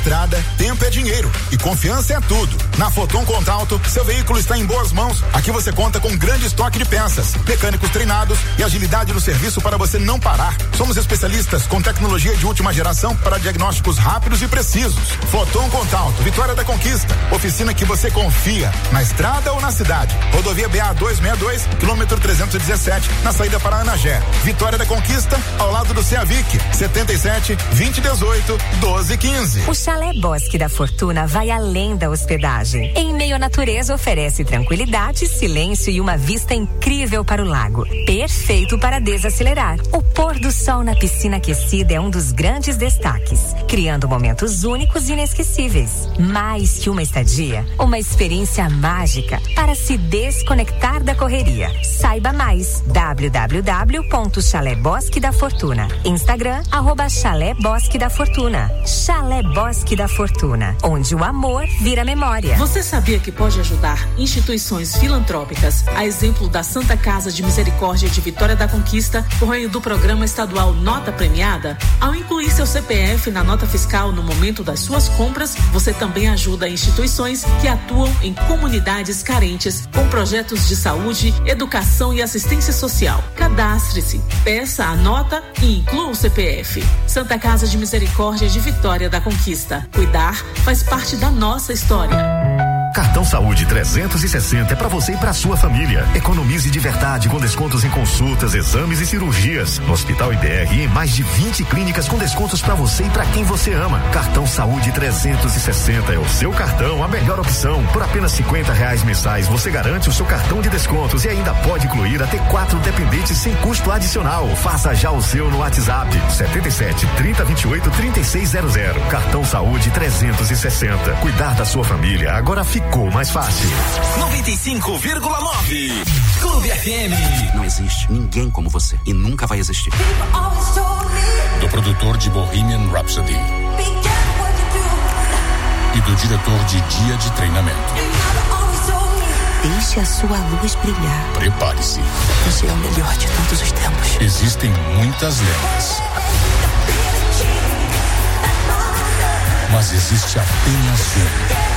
estrada, tempo é dinheiro e confiança é tudo. Na Foton Contralto, seu veículo está em boas mãos. Aqui você conta com grande estoque de peças, mecânicos treinados e agilidade no serviço para você não parar. Somos especialistas com tecnologia de última geração para diagnósticos rápidos e precisos. Foton Contralto, Vitória da Conquista. Oficina que você confia, na estrada ou na cidade. Rodovia BA 262, quilômetro 317, na saída para Anagé. Vitória da Conquista, ao lado do CEAVIC, 77 2018 1215. O Chalé Bosque da Fortuna vai além da hospedagem. Em meio à natureza, oferece tranquilidade, silêncio e uma vista incrível para o lago. Perfeito para desacelerar. O pôr do sol na piscina aquecida é um dos grandes destaques, criando momentos únicos e inesquecíveis. Mais que uma estadia, uma experiência mágica para se desconectar da correria. Saiba mais. www.Chalé Bosque da Fortuna. Instagram, @Chalé Bosque da Fortuna. Chalé Bosque da Fortuna, onde o amor vira memória. Você sabia que pode ajudar instituições filantrópicas, a exemplo da Santa Casa de Misericórdia de Vitória da Conquista, por meio do programa estadual Nota Premiada? Ao incluir seu CPF na nota fiscal no momento das suas compras, você também ajuda instituições que atuam em comunidades carentes com projetos de saúde, educação e assistência social. Cadastre-se, peça a nota e inclua o CPF. Santa Casa de Misericórdia de Vitória da Conquista. Cuidar faz parte da nossa história. Cartão Saúde 360 é para você e para sua família. Economize de verdade com descontos em consultas, exames e cirurgias. No Hospital IBR e em mais de 20 clínicas com descontos para você e para quem você ama. Cartão Saúde 360 é o seu cartão, a melhor opção. Por apenas R$50 mensais, você garante o seu cartão de descontos e ainda pode incluir até 4 dependentes sem custo adicional. Faça já o seu no WhatsApp 77 30 28 3600. Cartão Saúde 360. Cuidar da sua família agora ficou mais fácil. 95,9 Clube FM. Não existe ninguém como você e nunca vai existir. Do produtor de Bohemian Rhapsody e do diretor de Dia de Treinamento. Deixe a sua luz brilhar. Prepare-se. Você é o melhor de todos os tempos. Existem muitas lendas, mas existe apenas um.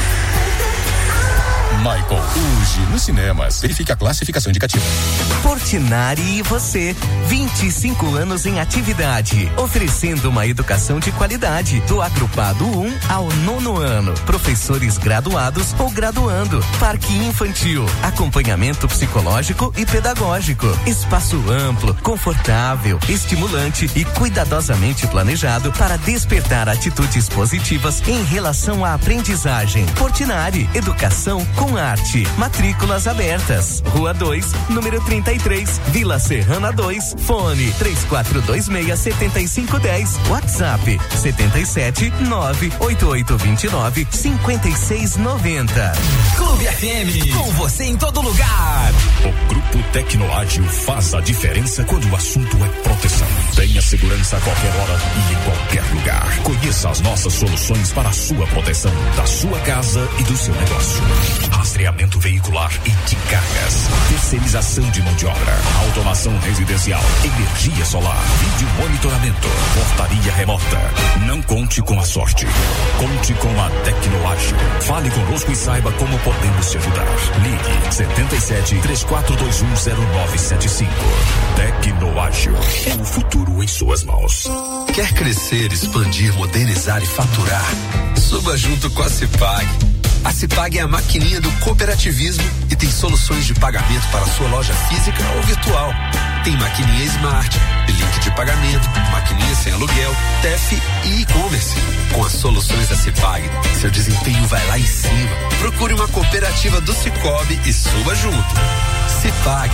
Michael, hoje nos cinemas. Verifique a classificação indicativa. Portinari e você, 25 anos em atividade, oferecendo uma educação de qualidade, do agrupado 1 ao 9º ano, professores graduados ou graduando, parque infantil, acompanhamento psicológico e pedagógico, espaço amplo, confortável, estimulante e cuidadosamente planejado para despertar atitudes positivas em relação à aprendizagem. Portinari, educação com arte. Matrículas abertas. Rua 2, número 33, Vila Serrana 2. Fone 3426-7510. WhatsApp 77 98829 5690. Clube FM, com você em todo lugar. O Grupo Tecnoágil faz a diferença quando o assunto é proteção. Tenha segurança a qualquer hora e em qualquer lugar. Conheça as nossas soluções para a sua proteção, da sua casa e do seu negócio. Rastreamento veicular e de cargas, terceirização de mão de obra, automação residencial, energia solar, vídeo monitoramento, portaria remota. Não conte com a sorte, conte com a Tecnoágil. Fale conosco e saiba como podemos te ajudar. Ligue 77 34210975. Tecnoágil, o futuro em suas mãos. Quer crescer, expandir, modernizar e faturar? Suba junto com a Cipag. A Cipag é a maquininha do cooperativismo e tem soluções de pagamento para sua loja física ou virtual. Tem maquininha Smart, link de pagamento, maquininha sem aluguel, TEF e e-commerce. Com as soluções da Cipag, seu desempenho vai lá em cima. Procure uma cooperativa do Cicobi e suba junto. Cipag.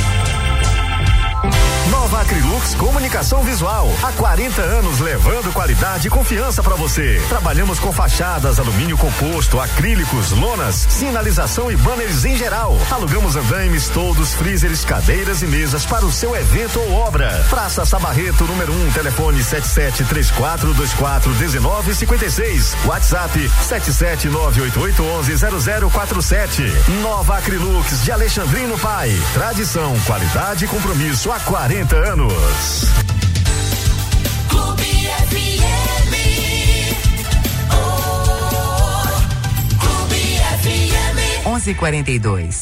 Nova Acrylux Comunicação Visual. Há 40 anos levando qualidade e confiança para você. Trabalhamos com fachadas, alumínio composto, acrílicos, lonas, sinalização e banners em geral. Alugamos andaimes, toldos, freezers, cadeiras e mesas para o seu evento ou obra. Praça Sabarreto, número 1, telefone 7734241956. WhatsApp 77988110047. Nova Acrylux de Alexandrino Pai. Tradição, qualidade e compromisso há 40 anos. Clube FM. 11:42.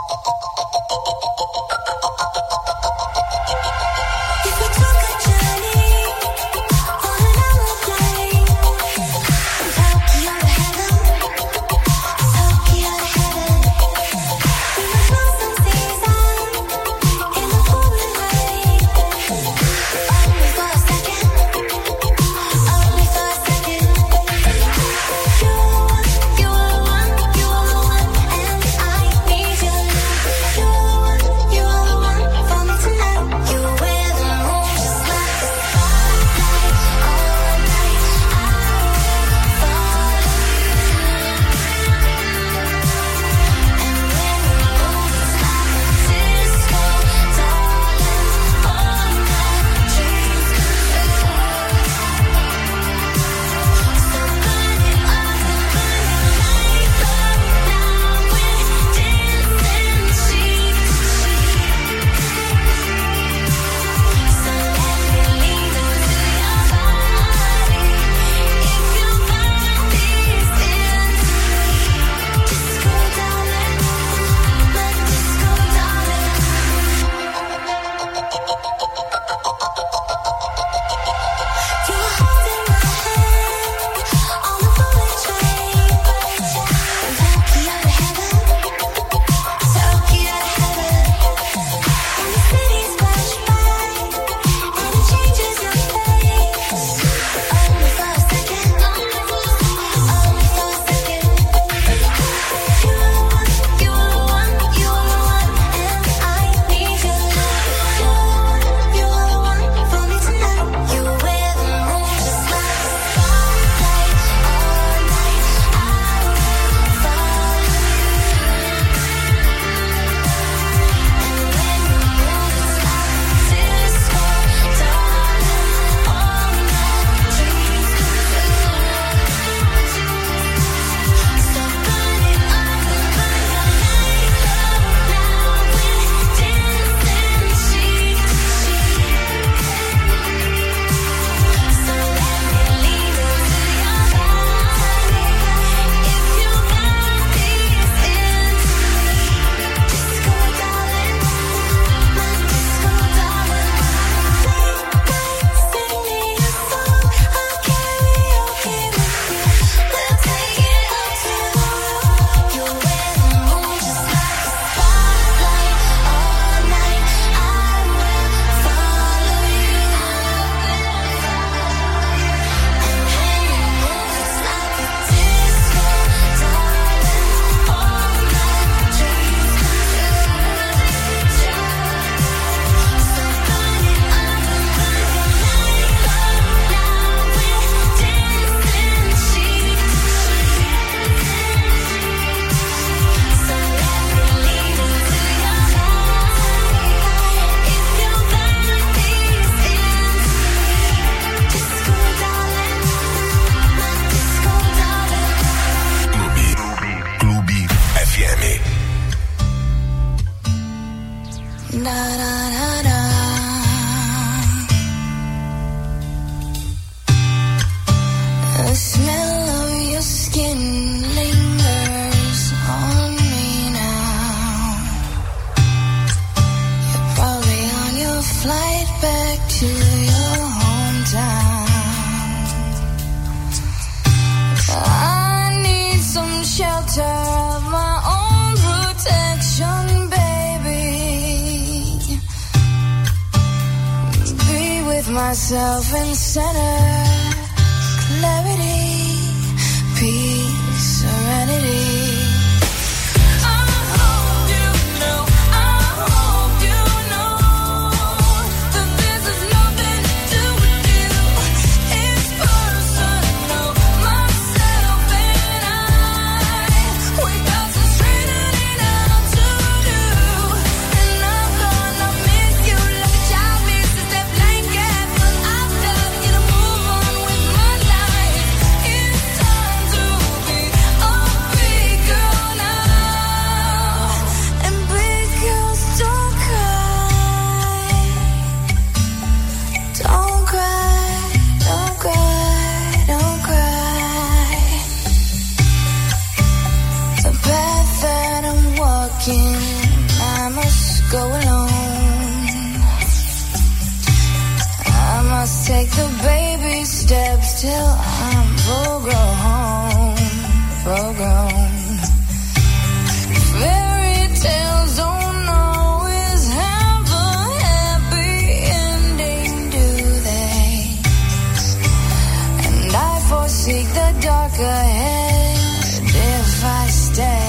Myself in center, clarity, peace, serenity. Move on. feel I'm full grown. Fairy tales don't always have a happy ending, do they? And I forsake the dark ahead if I stay.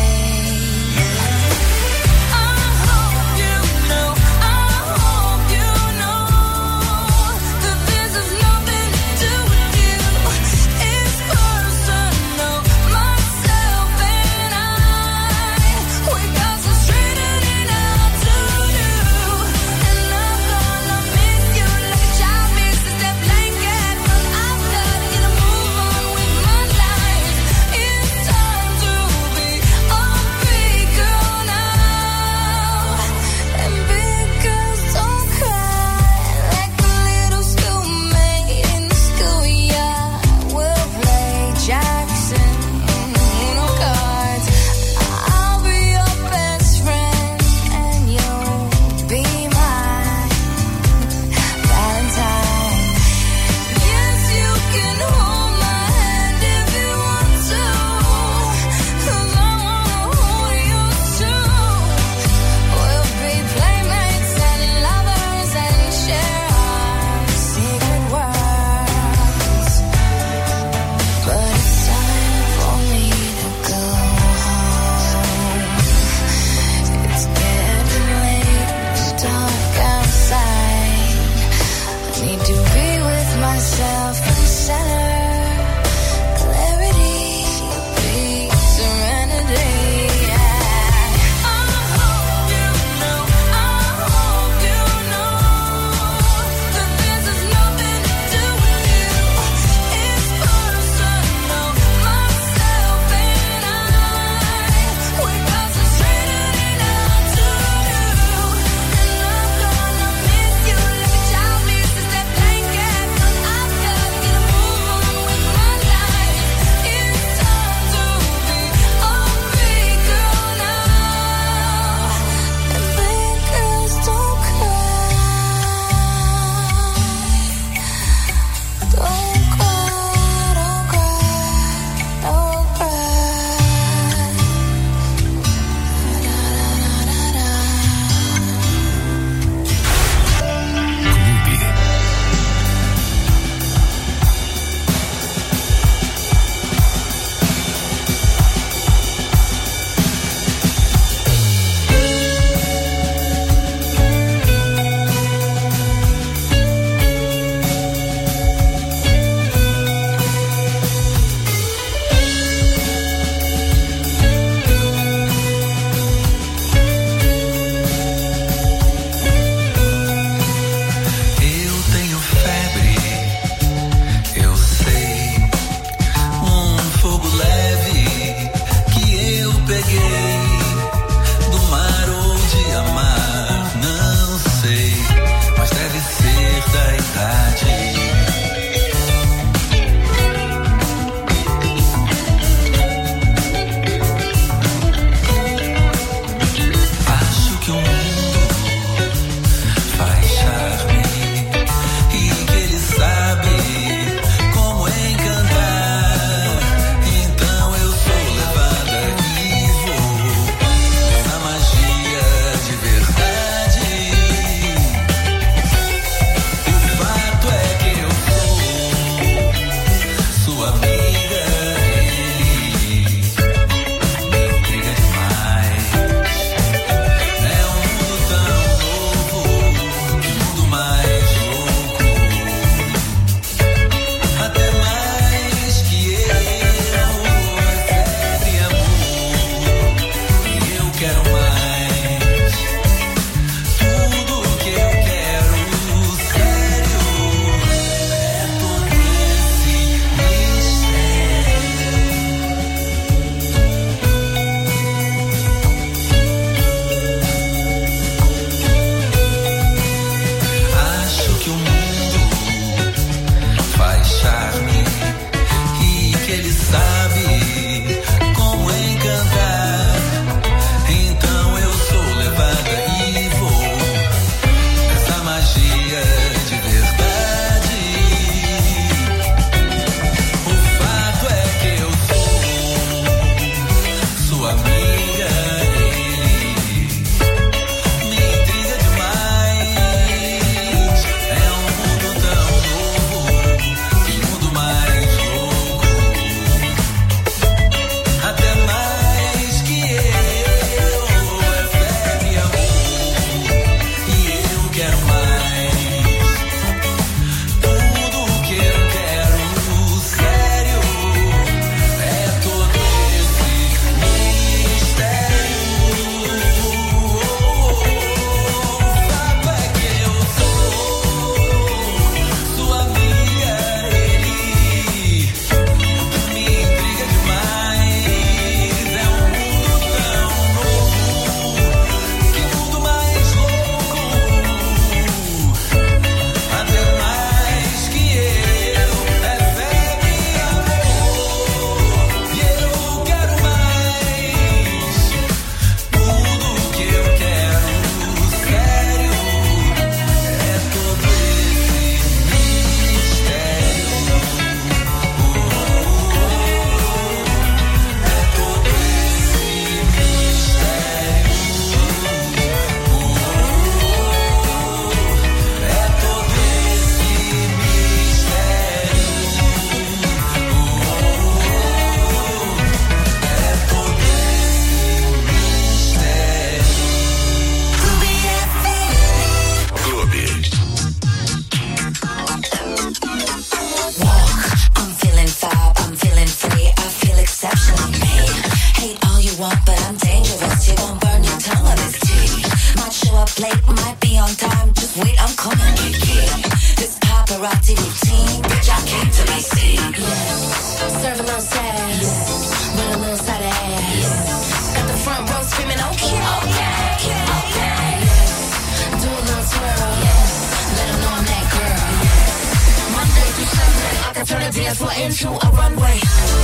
serve a little sass with a little side of ass. Got the front row screaming, okay, okay, okay, okay. Do a little twirl, let them know I'm that girl. Monday through Sunday, I can turn the dance floor into a runway.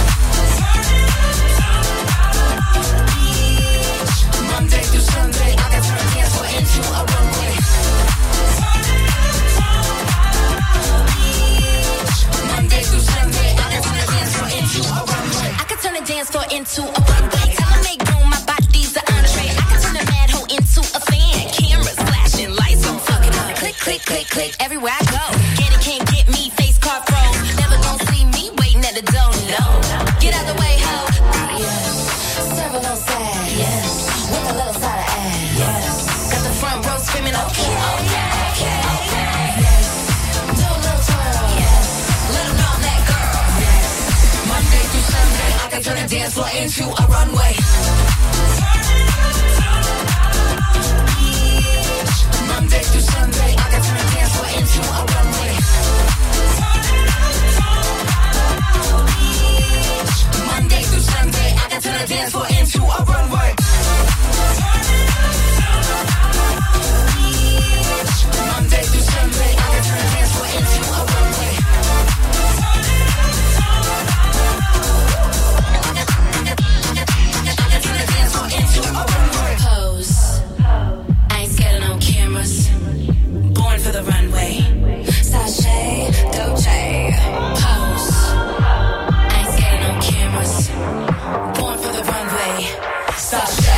Monday through Sunday, I can turn the dance floor into a runway. Monday through Sunday, I can turn the dance floor into a runway. I can turn the dance floor into a runway. Tell them make room, my body's an entree. I can turn a mad hoe into a fan. Cameras flashing, lights on, fuck it up. Click, click, click, click, everywhere I go. Get it, can't get me, face card froze. Never gonna see me waiting at the door, no. Get out the way, ho. Yes, serve a little sad, yes. With a little side of ass, yes. Got the front row screaming, okay, okay, okay, okay. Yes, do a little twirl, yes. Let them know I'm that girl, yes. Monday through Sunday, I can turn the dance floor into a runway. Monday through Sunday, I can turn the dance floor into a runway. Monday through Sunday, I can turn the dance floor into a runway. Monday through Sunday, I can turn the dance floor into a runway. I can turn the dance floor into a runway. Pose. I ain't scared of no cameras. Born for the runway. Sashay, Doje. Pose. I ain't scared of no cameras. Born for the runway. Sashay.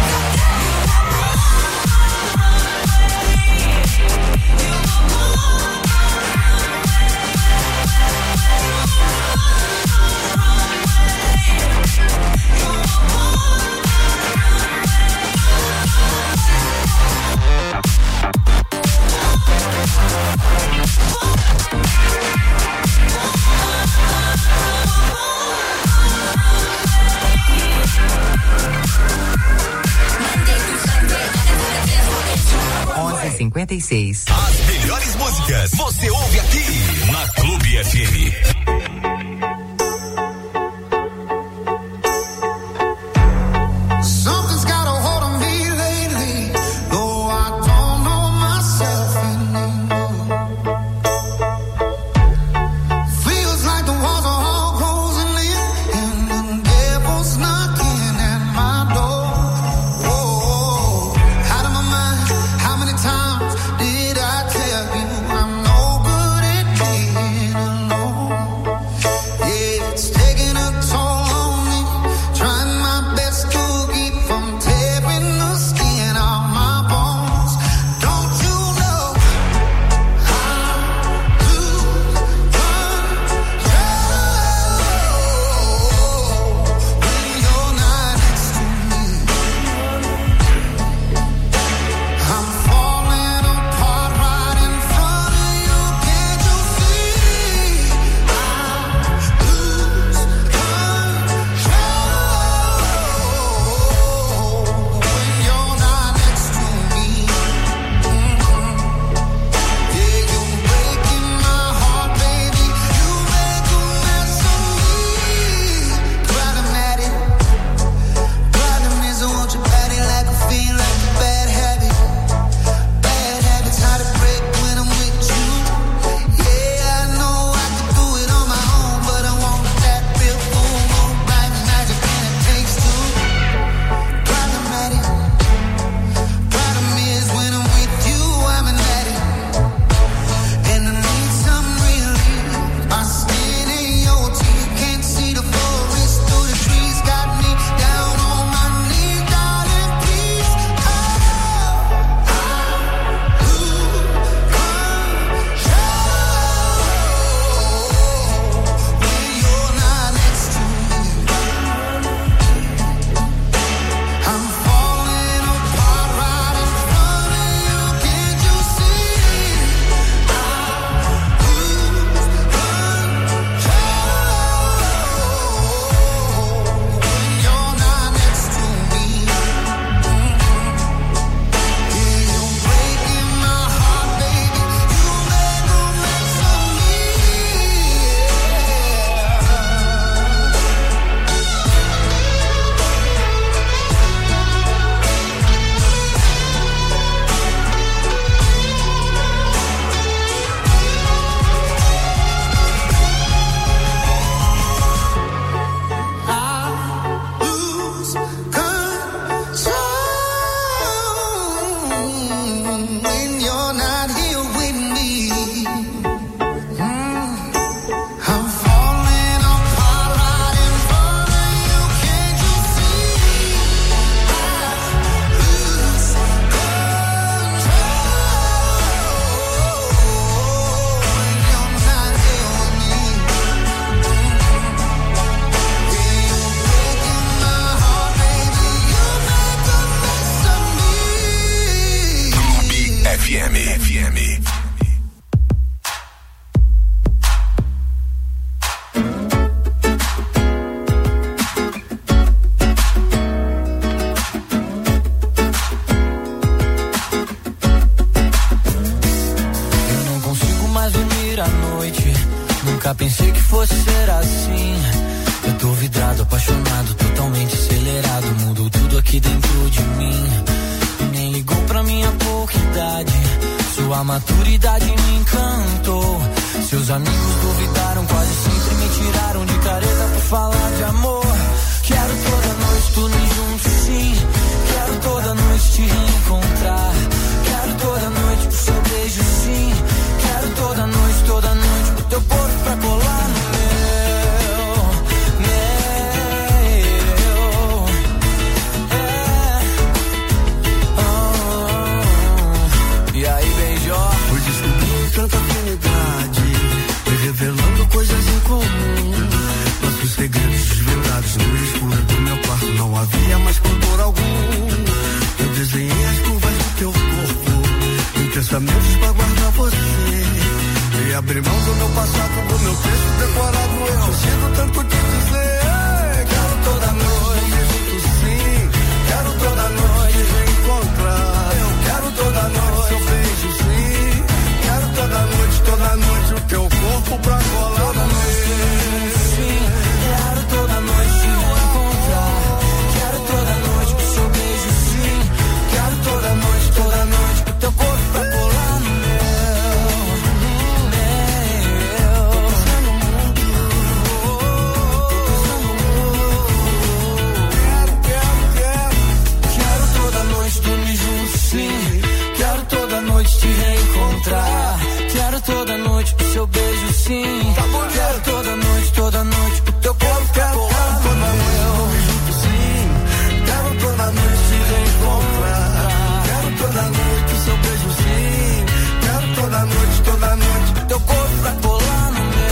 As melhores músicas você ouve aqui na Clube FM. Did I tell you I'm no good at being alone? maturidade me encantou. Seus amigos duvidaram, quase sempre me tiraram de careta por falar de amor. Quero toda noite dormir juntos, sim. Quero toda noite te reencontrar. Quero toda noite o seu beijo, sim. Quero toda noite o teu corpo pra colar no meu. E aí, beijó? Fui descobrindo tanta afinidade, fui revelando coisas em comum. Nossos segredos desvendados no escuro do meu quarto, não havia mais pudor algum. Eu desenhei as curvas do teu corpo em pensamentos pra guardar você. E abri mão do meu passado, do meu texto decorado. Eu consigo tanto te dizer. Quero toda noite junto, sim. Quero toda noite reencontrar. Eu quero toda noite seu beijo, sim. Quero toda noite o teu corpo pra colar no meu. Sim, quero toda noite te reencontrar. Quero toda noite o seu beijo, sim. Quero toda noite o teu corpo pra colar no meu. Quero toda noite dormir junto, sim. Quero toda noite te reencontrar. Quero toda noite o seu beijo, sim. Quero toda noite o teu corpo pra colar no meu. Sim, quero toda noite te reencontrar. Quero toda noite o seu beijo, sim. Quero toda noite o teu corpo pra colar no meu.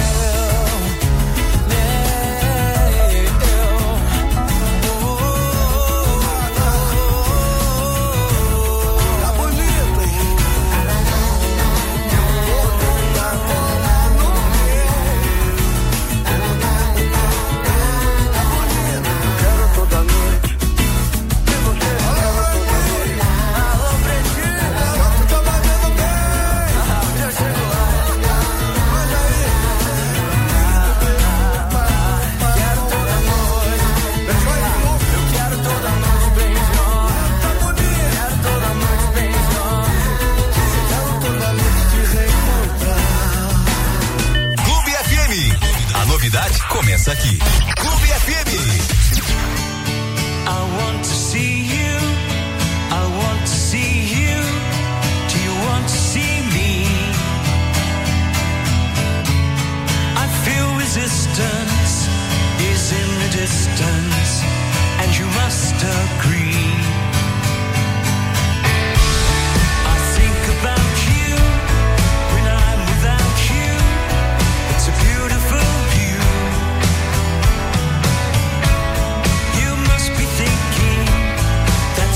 Tá bonito, hein? Começa aqui. Clube FM. I want to see you. I want to see you. Do you want to see me? I feel resistance is in the distance, and you must agree. I think about you when I'm without you. It's a beautiful view. You must be thinking that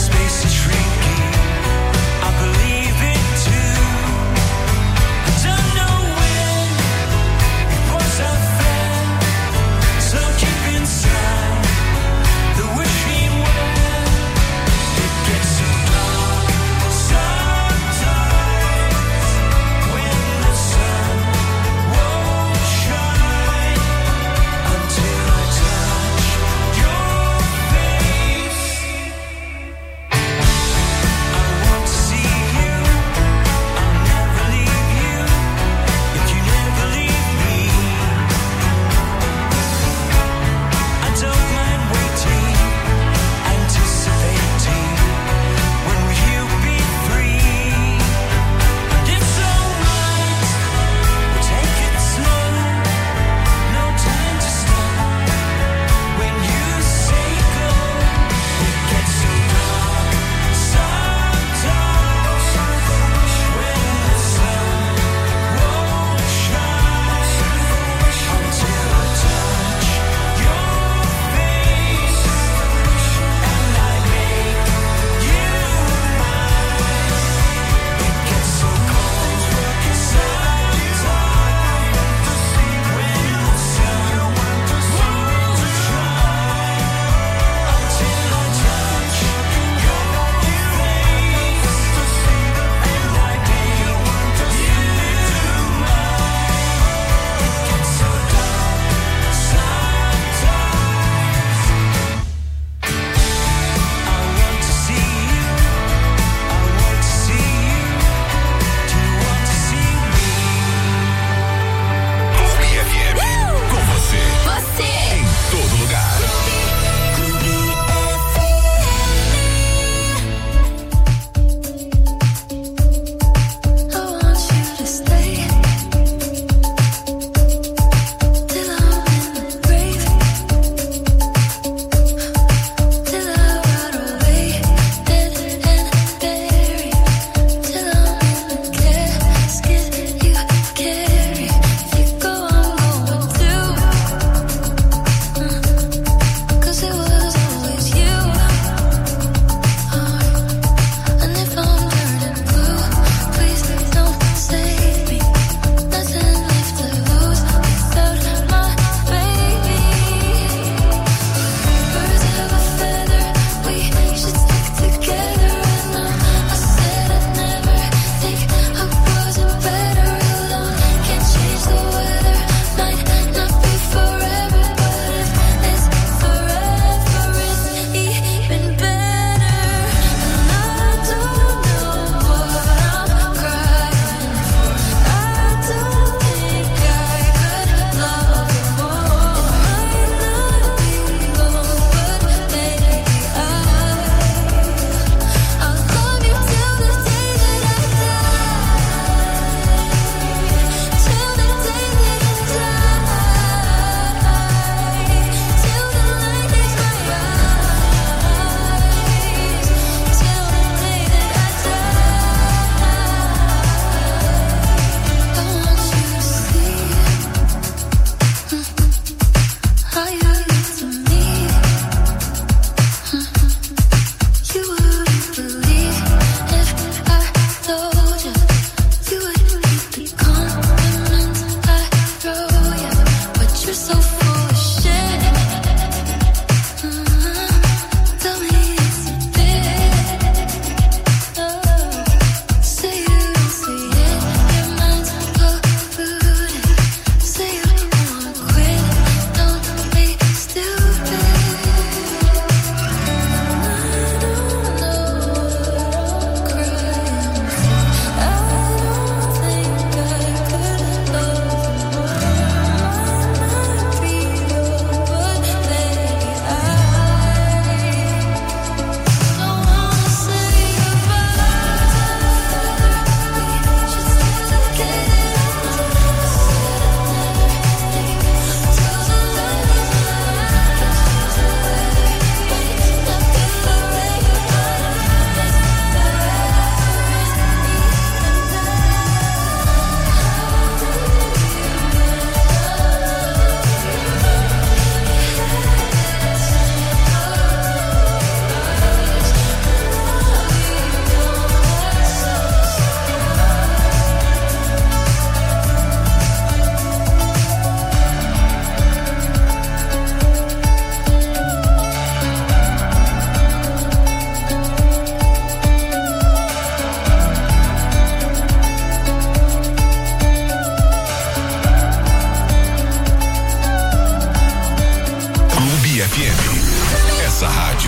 FM. Essa rádio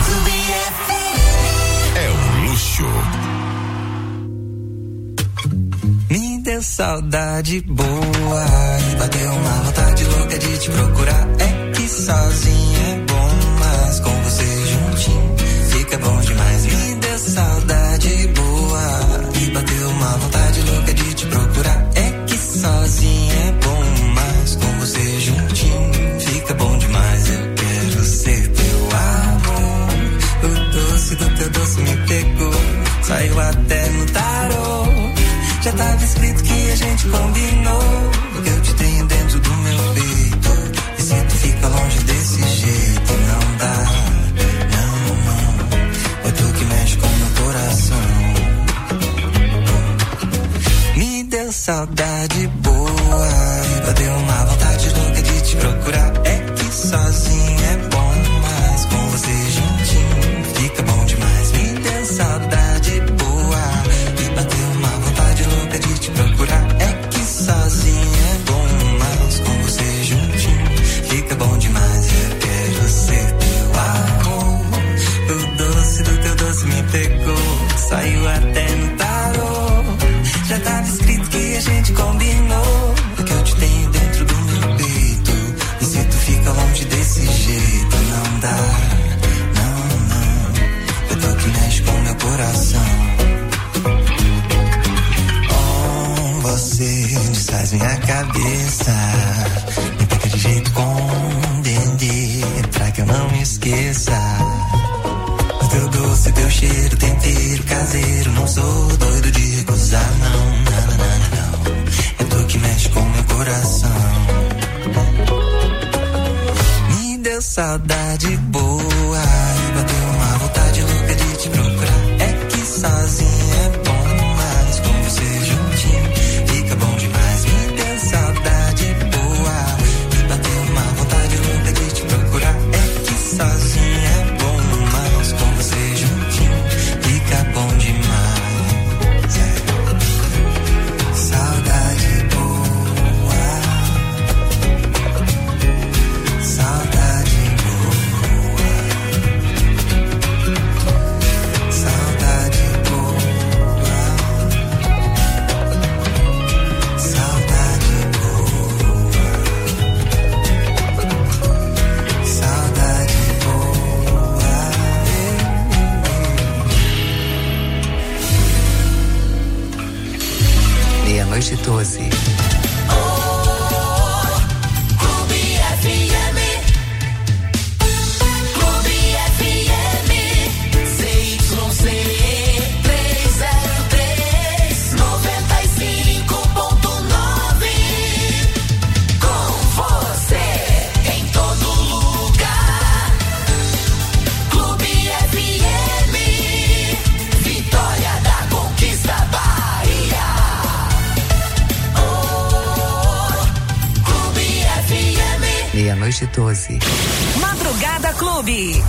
é um luxo. Me deu saudade boa e bateu uma vontade louca de te procurar. É que sozinho é bom, mas com você juntinho fica bom demais. Me deu saudade boa e bateu uma vontade louca de te procurar. É que sozinho é bom, mas com você juntinho fica bom demais. Eu quero ser teu amor, o doce do teu doce me pegou, saiu até no tarô. Já tava escrito que a gente combinou, que eu te tenho dentro do meu peito. E se tu fica longe desse jeito, não dá, não. É tu que mexe com meu coração. Me deu saudade boa e bateu uma vontade louca de te procurar. É que sozinho é bom, mas com você juntinho fica bom demais. Me deu saudade boa e bateu uma vontade louca de te procurar. É que sozinho é bom, mas com você juntinho fica bom demais. Eu quero ser teu amor, o doce do teu doce me pegou, saiu até no tarô. Já tava escrito que a gente combinou, que eu te tenho dentro do meu peito. E se tu fica longe desse jeito, não dá, não. Eu tô que mexe com meu coração. Você desfaz minha cabeça, me pega de jeito com dendê, pra que eu não me esqueça. O teu doce, teu cheiro, tempero caseiro, não sou doido de recusar, não, não, não, não. É tu que mexe com meu coração. Me deu saudade boa e bateu uma vontade louca de te procurar. É que sozinho é bom, mas com você juntinho fica bom demais. Me deu saudade boa e bateu uma vontade louca de te procurar. É que sozinho é bom, mas com você juntinho fica bom demais. Saudade boa, saudade boa, saudade boa, saudade boa, saudade boa. 00:12. Meia-noite 12. Madrugada Clube.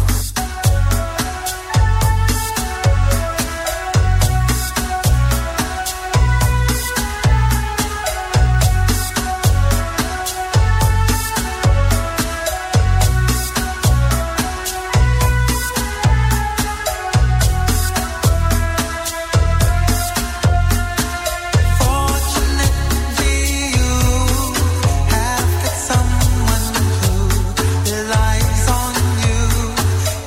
Someone who relies on you.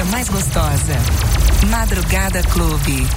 mais gostosa. Madrugada Clube.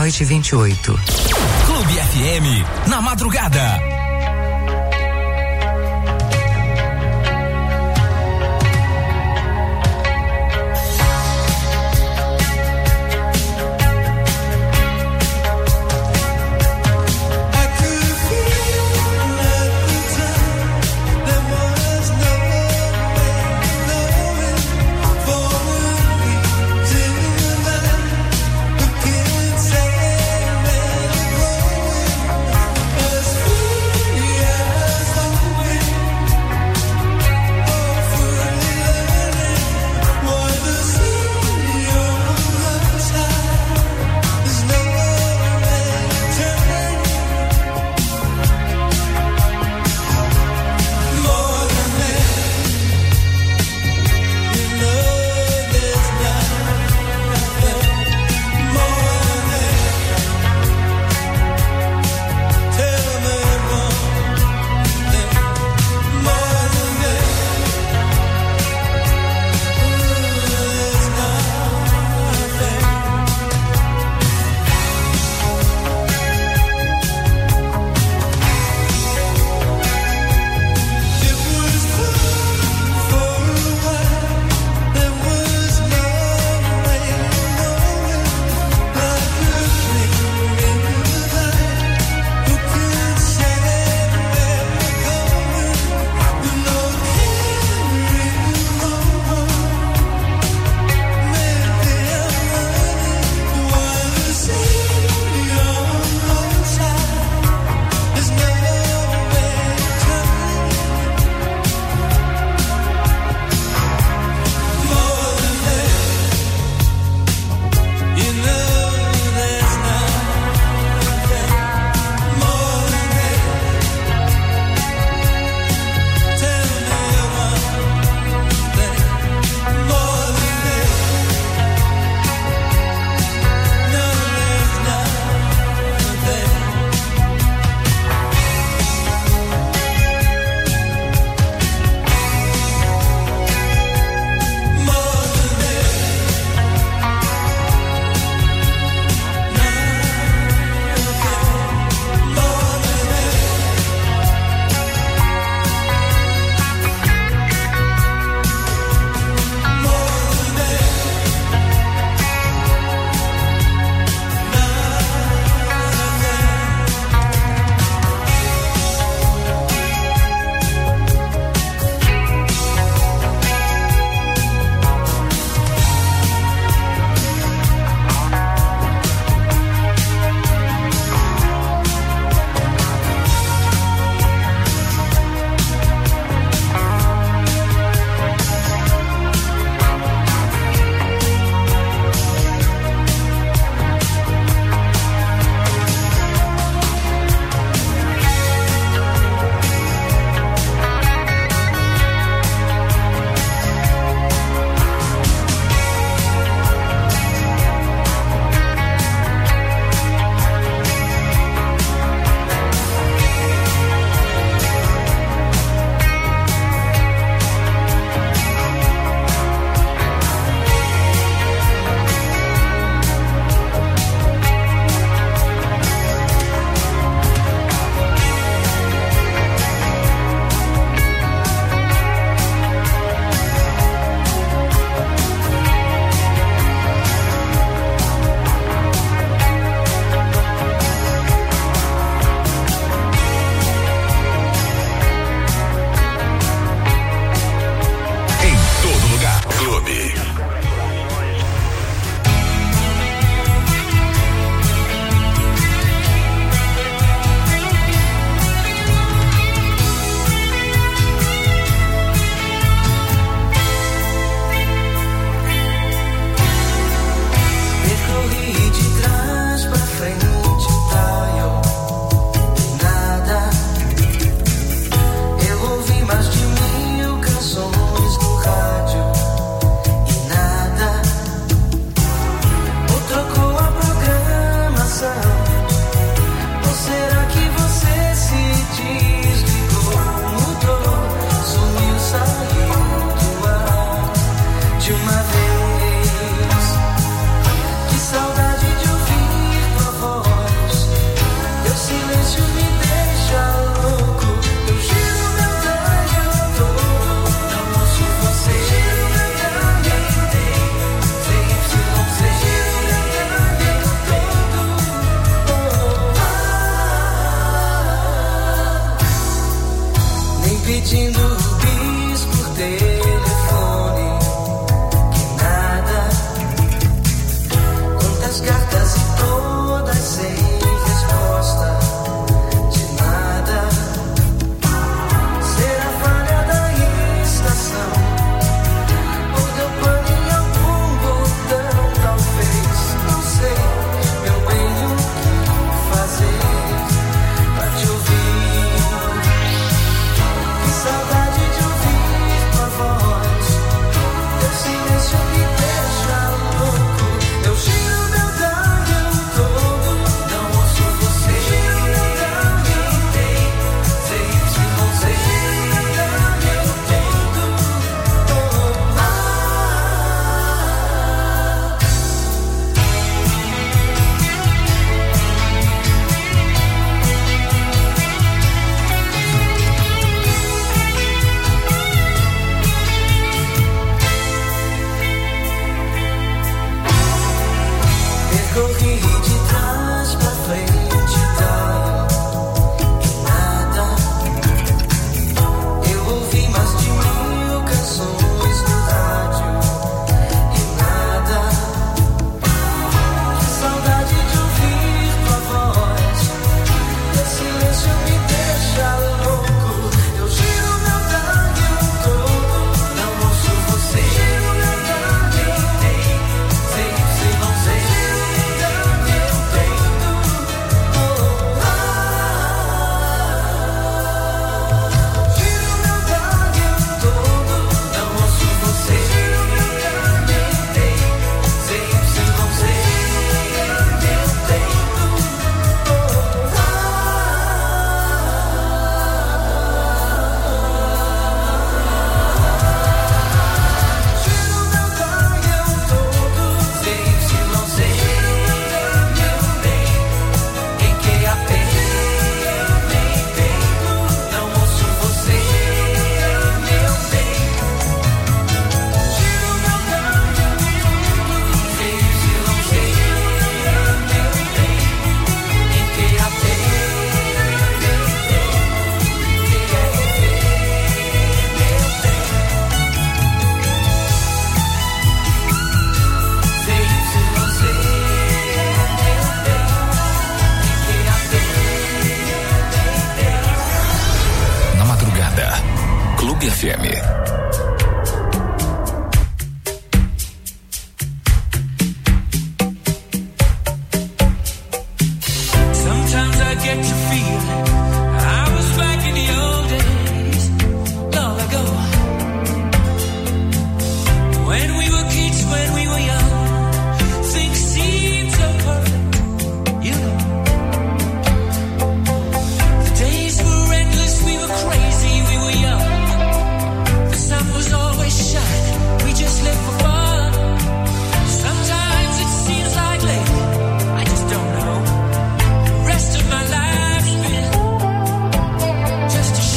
meia-noite e 28. Clube FM, na madrugada. pedindo bis por telefone. Que nada, quantas cartas e todas sem resposta. De nada, será falha da estação, ou deu pane em algum botão, talvez, não sei, meu bem, o que fazer pra te ouvir. Que saudade de ouvir tua voz, teu silêncio me deixa louco. Eu giro meu galho todo, não ouço você. Giro meu galho inteiro, sei se não sei. Giro meu galho todo, percorri de trás pra frente, tá? E nada, eu ouvi mais de 1000 canções no rádio. E nada, que saudade de ouvir tua voz, teu silêncio me deixa louco. Eu giro meu galho todo, não ouço você. Giro meu galho inteiro, sei se não sei. Clube FM.